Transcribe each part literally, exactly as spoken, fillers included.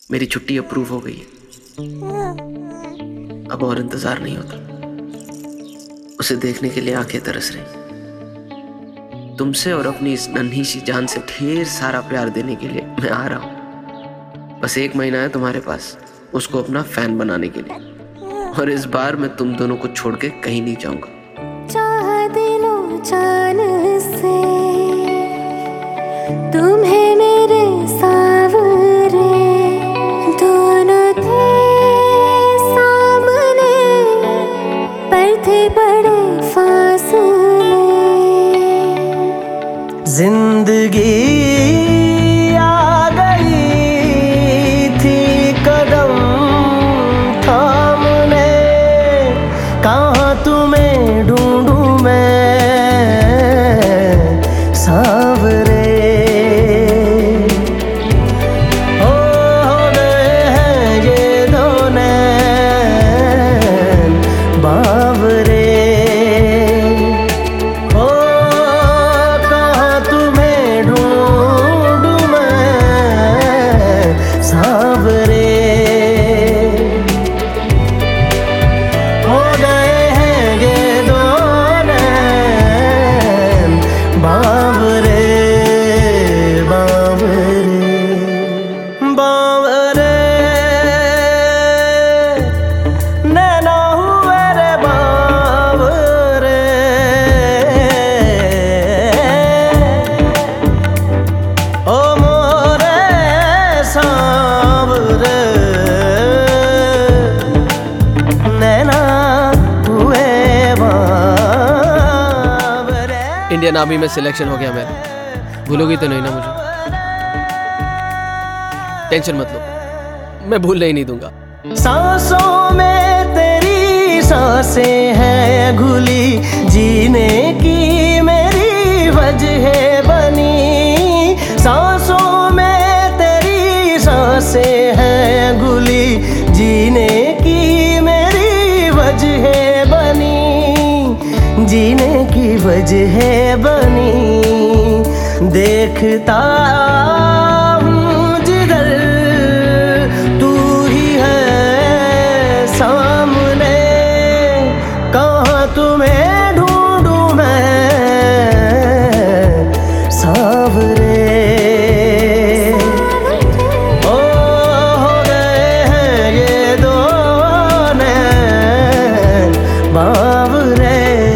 मेरी छुट्टी अप्रूव हो गई है। अब और इंतजार नहीं होता। उसे देखने के लिए आंखें तरस रही। तुमसे और अपनी इस नन्ही सी जान से ढेर सारा प्यार देने के लिए मैं आ रहा हूँ। बस एक महीना है तुम्हारे पास उसको अपना फैन बनाने के लिए, और इस बार मैं तुम दोनों को छोड़ के कहीं नहीं जाऊंगा। चाह दिलो जान से तुम्हें मेरे सावरे, दोनों थे सामने पर थे बड़े फासले। जिंदगी आ गई थी कदम थामने, कहाँ तुम्हें ढूंढूं मैं सांवरे। हो गए हैं ये दो नैन बावरे। हो कहाँ तुम्हें ढूंढूं मैं सांवरे। हो गए हैं ये दो नैन बावरे बावरे बावरे। नैना हुए रे बावरे, ओ मोरे सांवरे। नैना हुए बावरे। इंडियन आर्मी में सिलेक्शन हो गया मेरा। भूलोगी तो नहीं ना मुझे? टेंशन मत लो, मैं भूलने ही नहीं दूंगा। सांसों में तेरी सांसें हैं घुली, जीने की मेरी वजह बनी। सांसों में तेरी सांसें हैं घुली, जीने की मेरी वजह बनी। जीने की वजह बनी। देखता हूँ जिधर तू ही है सामने, कहाँ तुम्हें ढूंढूं मैं सांवरे। ओ हो गए हैं ये दो नैन बावरे।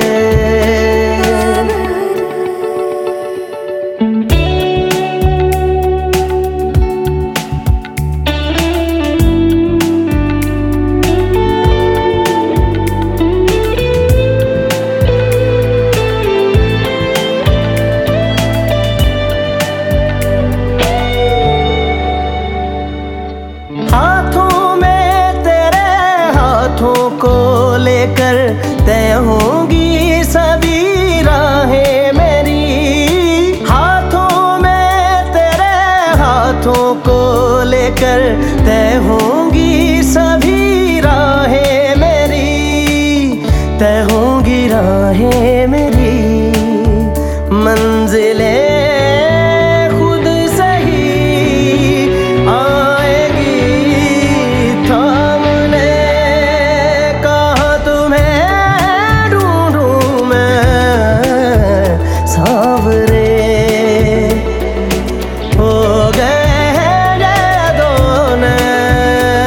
हाथों में तेरे हाथों को लेकर तय होंगी सभी राहें मेरी। हाथों में तेरे हाथों को लेकर तय होंगी सभी राहें मेरी। तय होंगी राहें मेरी। मंजिलें खुद से ही आएंगी थामने, कहाँ तुम्हें ढूंढूं मैं सांवरे। हो गए हैं ये दो नैन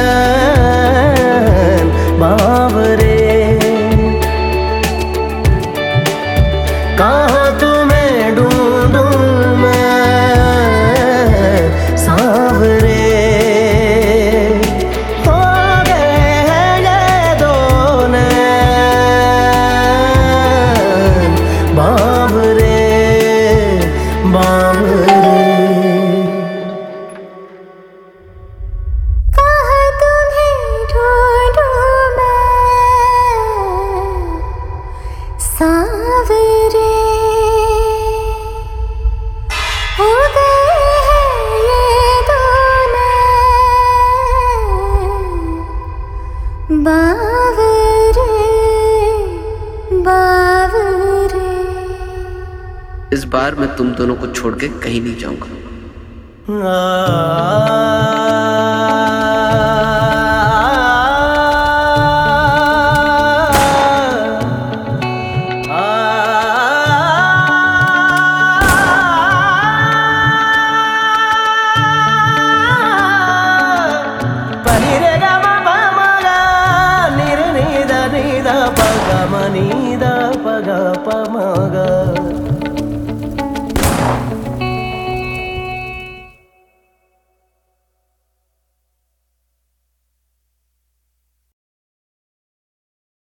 बावरे, कहाँ तुम्हें ढूंढूं मैं सांवरे। हो गए हैं ये दो नैन बावरे बावरे। कहाँ तुम्हें ढूंढूं मैं सांवरे। हो गए हैं ये दो नैन बावरे बावरे। इस बार मैं तुम दोनों को छोड़ के कहीं नहीं जाऊंगा। आ